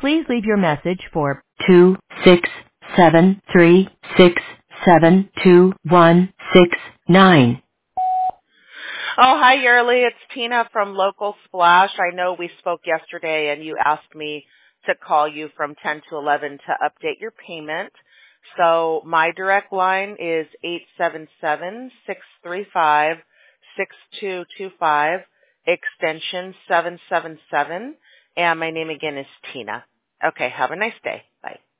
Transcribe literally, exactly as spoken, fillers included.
Please leave your message for two six seven three six seven two one six nine. Oh, hi, Yearly. It's Tina from Local Splash. I know we spoke yesterday and you asked me to call you from ten to eleven to update your payment. So my direct line is eight seven seven, six three five, six two two five, extension seven seven seven, and my name again is Tina. Okay, have a nice day. Bye.